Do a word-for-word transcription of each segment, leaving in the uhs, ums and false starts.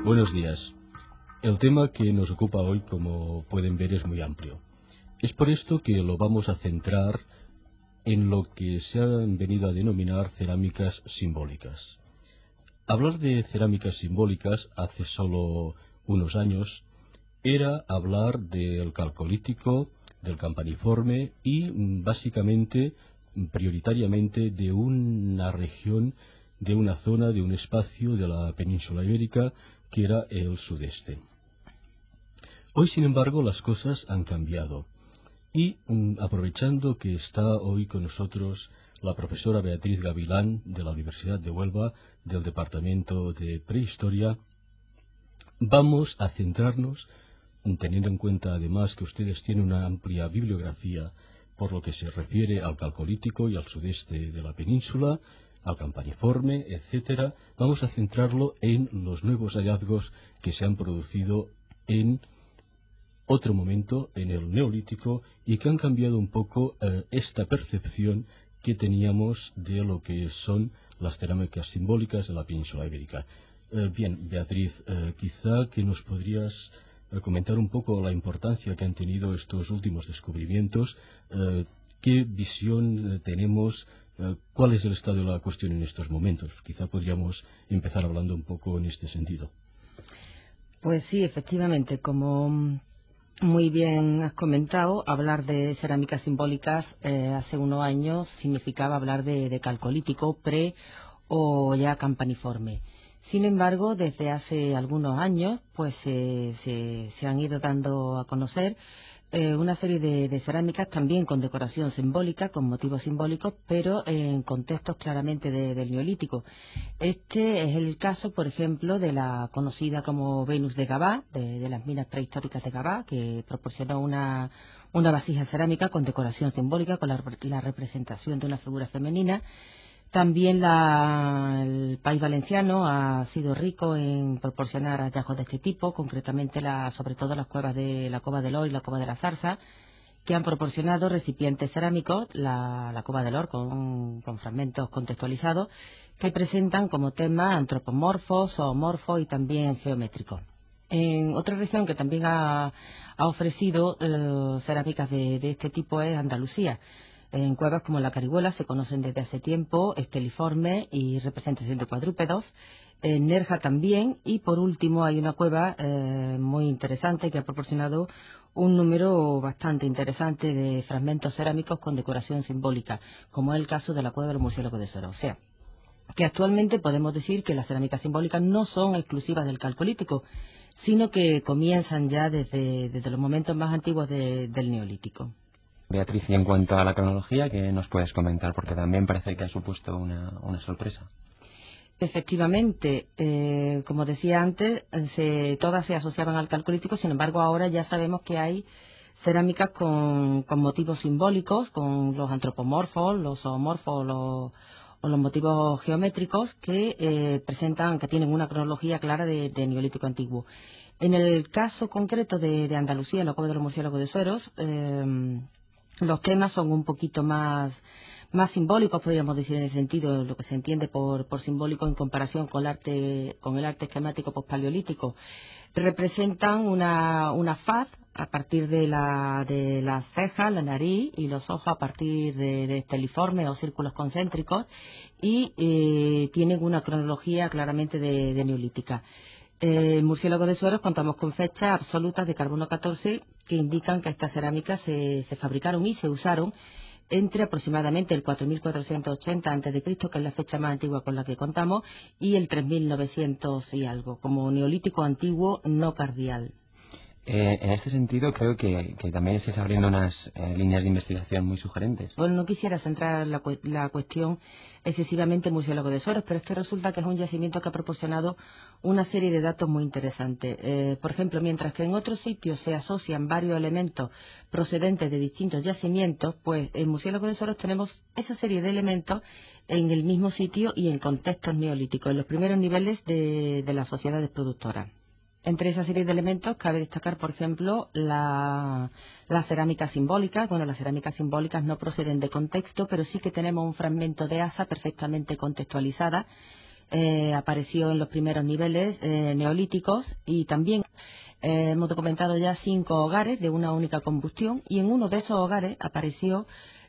Buenos días. El tema que nos ocupa hoy, como pueden ver, es muy amplio. Es por esto que lo vamos a centrar en lo que se han venido a denominar cerámicas simbólicas. Hablar de cerámicas simbólicas hace solo unos años era hablar del calcolítico, del campaniforme y básicamente, prioritariamente, de una región, de una zona, de un espacio de la península ibérica que era el sudeste. Hoy, sin embargo, las cosas han cambiado y, aprovechando que está hoy con nosotros la profesora Beatriz Gavilán de la Universidad de Huelva, del Departamento de Prehistoria, vamos a centrarnos, teniendo en cuenta además que ustedes tienen una amplia bibliografía por lo que se refiere al calcolítico y al sudeste de la península, al campaniforme, etcétera, vamos a centrarlo en los nuevos hallazgos que se han producido en otro momento, en el Neolítico, y que han cambiado un poco eh, esta percepción que teníamos de lo que son las cerámicas simbólicas de la península ibérica. Eh, bien, Beatriz, eh, quizá que nos podrías eh, comentar un poco la importancia que han tenido estos últimos descubrimientos, eh, qué visión eh, tenemos, eh, cuál es el estado de la cuestión en estos momentos. Quizá podríamos empezar hablando un poco en este sentido. Pues sí, efectivamente, como muy bien has comentado, hablar de cerámicas simbólicas eh, hace unos años significaba hablar de, de calcolítico, pre o ya campaniforme. Sin embargo, desde hace algunos años pues eh, se, se han ido dando a conocer eh, una serie de, de cerámicas también con decoración simbólica, con motivos simbólicos, pero en contextos claramente de, del Neolítico. Este es el caso, por ejemplo, de la conocida como Venus de Gabá, de, de las minas prehistóricas de Gabá, que proporcionó una, una vasija cerámica con decoración simbólica, con la, la representación de una figura femenina. También la, el país valenciano ha sido rico en proporcionar hallazgos de este tipo, concretamente la, sobre todo las cuevas de la Cova del Or y la Cova de la Zarza, que han proporcionado recipientes cerámicos, la, la Cova del Or con, con fragmentos contextualizados, que presentan como tema antropomorfos, zoomorfos y también geométricos. En otra región que también ha, ha ofrecido eh, cerámicas de, de este tipo es Andalucía. En cuevas como la Carihuela se conocen desde hace tiempo esteliformes y representación de cuadrúpedos. En Nerja también, y por último hay una cueva eh, muy interesante que ha proporcionado un número bastante interesante de fragmentos cerámicos con decoración simbólica, como es el caso de la cueva del murciélago de Suero. O sea, que actualmente podemos decir que las cerámicas simbólicas no son exclusivas del calcolítico, sino que comienzan ya desde, desde los momentos más antiguos de, del Neolítico. Beatriz, y en cuanto a la cronología, ¿qué nos puedes comentar? Porque también parece que ha supuesto una, una sorpresa. Efectivamente, eh, como decía antes, se, todas se asociaban al calcolítico, sin embargo ahora ya sabemos que hay cerámicas con, con motivos simbólicos, con los antropomorfos, los zoomorfos los, o los motivos geométricos que eh, presentan, que tienen una cronología clara de, de Neolítico antiguo. En el caso concreto de, de Andalucía, en la cueva de los murciélagos de Sueros, eh, los temas son un poquito más, más simbólicos, podríamos decir, en el sentido de lo que se entiende por, por simbólico en comparación con el arte, con el arte esquemático pospaleolítico. Representan una, una faz a partir de la, de las cejas, la nariz y los ojos a partir de, de esteliformes o círculos concéntricos y eh, tienen una cronología claramente de, de neolítica. El murciélago de Sueros contamos con fechas absolutas de carbono catorce que indican que estas cerámicas se, se fabricaron y se usaron entre aproximadamente el cuatro mil cuatrocientos ochenta antes de Cristo, que es la fecha más antigua con la que contamos, y el tres mil novecientos y algo, como neolítico antiguo no cardial. Eh, en este sentido, creo que, que también estáis abriendo unas eh, líneas de investigación muy sugerentes. Bueno, no quisiera centrar la, la cuestión excesivamente en Murciélago de Sueros, pero es que resulta que es un yacimiento que ha proporcionado una serie de datos muy interesantes. Eh, por ejemplo, mientras que en otros sitios se asocian varios elementos procedentes de distintos yacimientos, pues en Murciélago de Sueros tenemos esa serie de elementos en el mismo sitio y en contextos neolíticos, en los primeros niveles de, de las sociedades productoras. Entre esa serie de elementos cabe destacar, por ejemplo, la, la cerámica simbólica. Bueno, las cerámicas simbólicas no proceden de contexto, pero sí que tenemos un fragmento de asa perfectamente contextualizada eh, apareció en los primeros niveles eh, neolíticos y también eh, hemos documentado ya cinco hogares de una única combustión y en uno de esos hogares apareció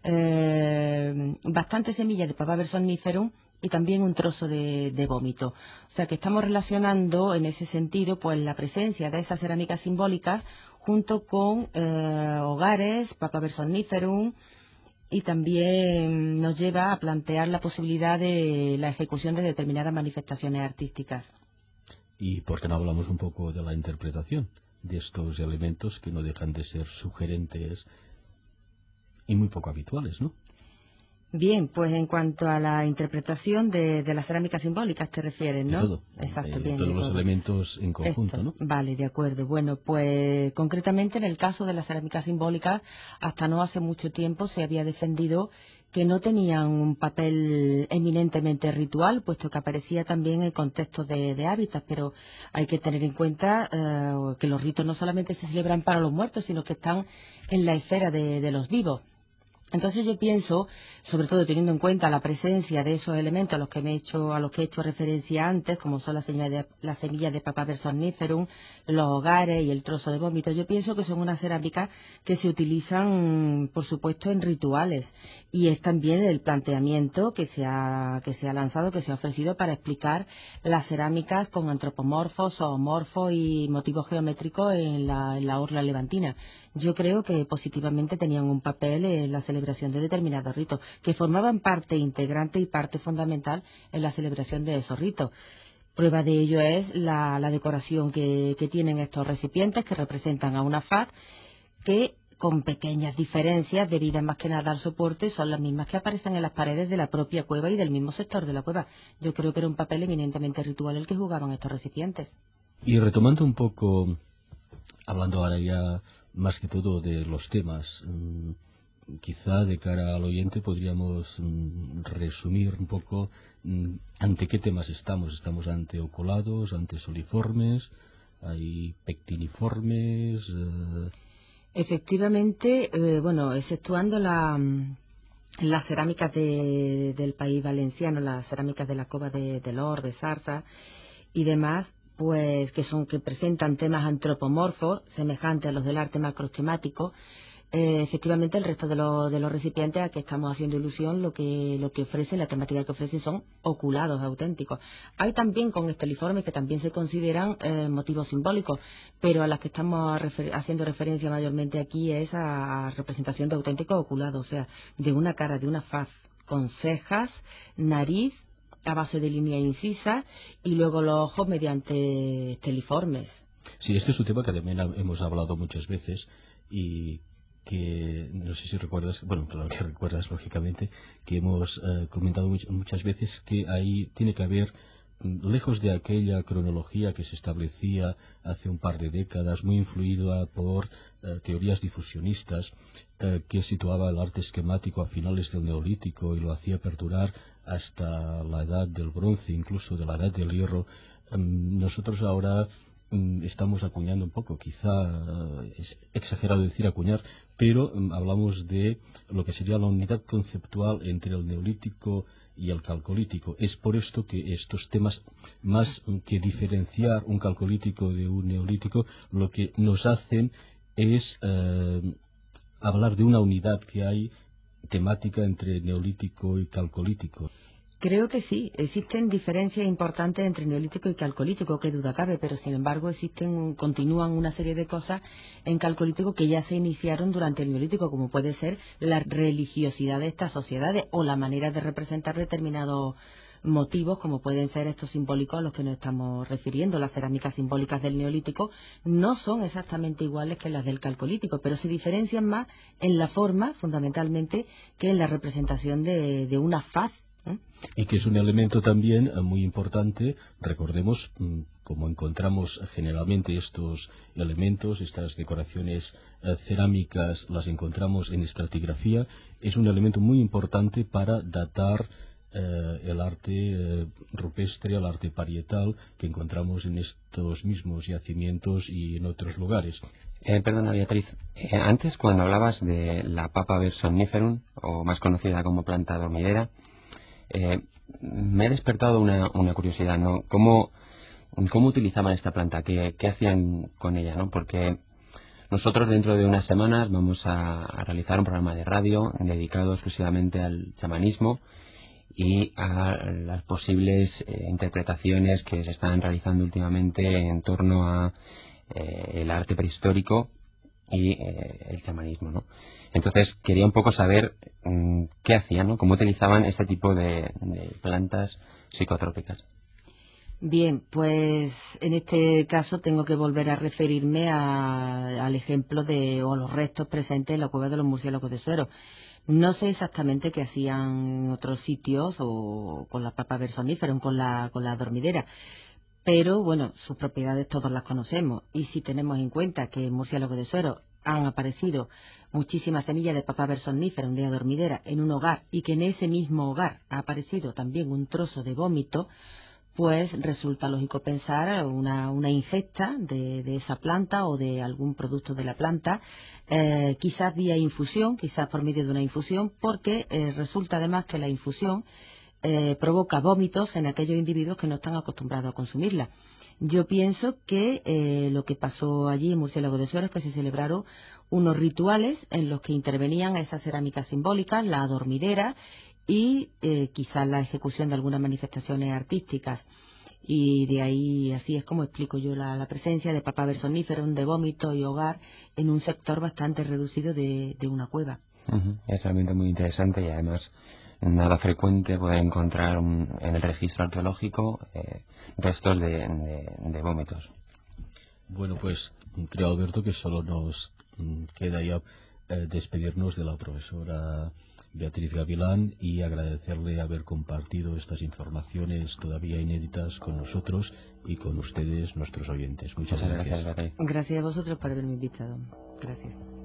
eh, bastantes semillas de Papaver somniferum y también un trozo de, de vómito. O sea que estamos relacionando en ese sentido pues la presencia de esas cerámicas simbólicas junto con eh, hogares, Papaver somniferum, y también nos lleva a plantear la posibilidad de la ejecución de determinadas manifestaciones artísticas. ¿Y por qué no hablamos un poco de la interpretación de estos elementos que no dejan de ser sugerentes y muy poco habituales, ¿no? Bien, pues en cuanto a la interpretación de, de las cerámicas simbólicas te refieres, ¿no? De todo. Exacto, de bien. todos de los todo. elementos en conjunto, Estos, ¿no? Vale, de acuerdo. Bueno, pues concretamente en el caso de las cerámicas simbólicas, hasta no hace mucho tiempo se había defendido que no tenían un papel eminentemente ritual, puesto que aparecía también en contextos de, de hábitats, pero hay que tener en cuenta eh, que los ritos no solamente se celebran para los muertos, sino que están en la esfera de, de los vivos. Entonces yo pienso, sobre todo teniendo en cuenta la presencia de esos elementos a los que me he hecho, a los que he hecho referencia antes, como son las semillas de, las semillas de Papaver somniferum, los hogares y el trozo de vómito, yo pienso que son unas cerámicas que se utilizan, por supuesto, en rituales. Y es también el planteamiento que se ha, que se ha lanzado, que se ha ofrecido para explicar las cerámicas con antropomorfos, zoomorfos y motivos geométricos en la, en la orla levantina. Yo creo que positivamente tenían un papel en la celebración de determinados ritos, que formaban parte integrante y parte fundamental en la celebración de esos ritos. Prueba de ello es la, la decoración que, que tienen estos recipientes, que representan a una faz, que con pequeñas diferencias, debidas más que nada al soporte, son las mismas que aparecen en las paredes de la propia cueva y del mismo sector de la cueva. Yo creo que era un papel eminentemente ritual el que jugaban estos recipientes. Y retomando un poco, hablando ahora ya más que todo de los temas, mmm, quizá de cara al oyente podríamos mmm, resumir un poco mmm, ante qué temas estamos. Estamos ante oculados, ante soliformes, hay pectiniformes. Eh... Efectivamente, eh, bueno, exceptuando la, las cerámicas de, del país valenciano, las cerámicas de la cova de, de Lor, de Zarza y demás, pues que son que presentan temas antropomorfos semejantes a los del arte macroesquemático. Eh, efectivamente el resto de, lo, de los recipientes a que estamos haciendo ilusión lo que lo que ofrecen, la temática que ofrecen son oculados auténticos. Hay también con esteliformes que también se consideran eh, motivos simbólicos, pero a las que estamos refer haciendo referencia mayormente aquí es a representación de auténticos oculados, o sea, de una cara, de una faz, con cejas, nariz a base de línea incisa y luego los ojos mediante esteliformes. Sí, este es un tema que también hemos hablado muchas veces y que no sé si recuerdas, bueno, claro que recuerdas lógicamente, que hemos eh, comentado much muchas veces que ahí tiene que haber, lejos de aquella cronología que se establecía hace un par de décadas, muy influida por eh, teorías difusionistas, eh, que situaba el arte esquemático a finales del Neolítico y lo hacía perdurar hasta la edad del bronce, incluso de la edad del hierro. Eh, nosotros ahora estamos acuñando un poco, quizá es exagerado decir acuñar, pero um, hablamos de lo que sería la unidad conceptual entre el neolítico y el calcolítico. Es por esto que estos temas, más que diferenciar un calcolítico de un neolítico, lo que nos hacen es eh, hablar de una unidad que hay temática entre neolítico y calcolítico. Creo que sí, existen diferencias importantes entre neolítico y calcolítico, qué duda cabe, pero sin embargo existen, continúan una serie de cosas en calcolítico que ya se iniciaron durante el neolítico, como puede ser la religiosidad de estas sociedades o la manera de representar determinados motivos, como pueden ser estos simbólicos a los que nos estamos refiriendo. Las cerámicas simbólicas del neolítico no son exactamente iguales que las del calcolítico, pero se diferencian más en la forma, fundamentalmente, que en la representación de, de una faz. Y que es un elemento también muy importante. Recordemos, como encontramos generalmente estos elementos, estas decoraciones eh, cerámicas, las encontramos en estratigrafía, es un elemento muy importante para datar eh, el arte eh, rupestre, el arte parietal que encontramos en estos mismos yacimientos y en otros lugares. Eh, perdona, Beatriz, eh, antes cuando hablabas de la Papaver somniferum, o más conocida como planta dormidera, Eh, me he despertado una, una curiosidad, ¿no? ¿Cómo, cómo utilizaban esta planta? ¿Qué, qué hacían con ella, ¿no? Porque nosotros dentro de unas semanas vamos a, a realizar un programa de radio dedicado exclusivamente al chamanismo y a las posibles eh, interpretaciones que se están realizando últimamente en torno a eh, el arte prehistórico y eh, el chamanismo, ¿no? Entonces quería un poco saber mmm, qué hacían, ¿no? Cómo utilizaban este tipo de, de plantas psicotrópicas. Bien, pues en este caso tengo que volver a referirme a, al ejemplo de o los restos presentes en la cueva de los murciélagos de Suero. No sé exactamente qué hacían en otros sitios o con la papa versonífera o con la, con la dormidera, pero bueno, sus propiedades todos las conocemos y si tenemos en cuenta que en murciélago de Suero han aparecido muchísimas semillas de papa versonífera, un día dormidera, en un hogar y que en ese mismo hogar ha aparecido también un trozo de vómito, pues resulta lógico pensar una, una ingesta de, de esa planta o de algún producto de la planta, eh, quizás vía infusión, quizás por medio de una infusión, porque eh, resulta además que la infusión eh, provoca vómitos en aquellos individuos que no están acostumbrados a consumirla. Yo pienso que eh, lo que pasó allí en Murciélago de Suero es que se celebraron unos rituales en los que intervenían esas cerámicas simbólicas, la dormidera, y eh, quizás la ejecución de algunas manifestaciones artísticas. Y de ahí, así es como explico yo la, la presencia de papa versoníferum, de vómito y hogar en un sector bastante reducido de, de una cueva. Uh-huh. Es realmente muy interesante y además nada frecuente poder encontrar un, en el registro arqueológico eh, restos de, de, de vómitos. Bueno, pues creo, Alberto, que solo nos queda ya eh, despedirnos de la profesora Beatriz Gavilán y agradecerle haber compartido estas informaciones todavía inéditas con nosotros y con ustedes, nuestros oyentes. Muchas, Muchas gracias. gracias. Gracias a vosotros por haberme invitado. Gracias.